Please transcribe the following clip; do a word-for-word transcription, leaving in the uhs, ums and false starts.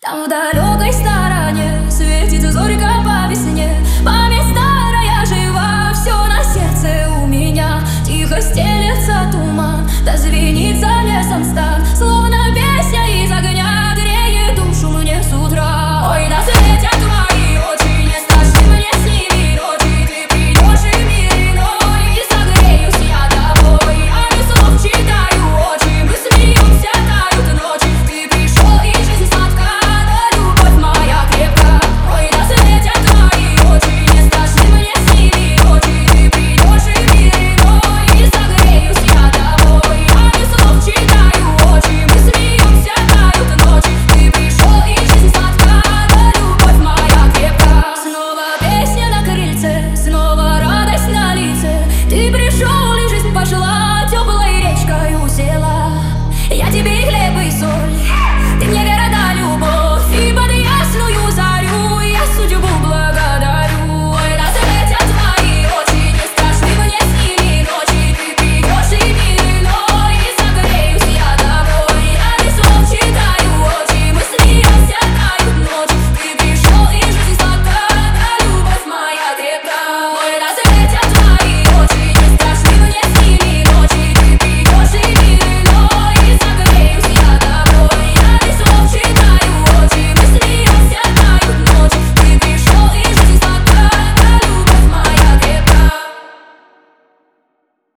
Там в далекой стороне светится зорька по весне. Память старая жива, все на сердце у меня. Тихо стелется туман, да звенит за лесом стан, словно белый.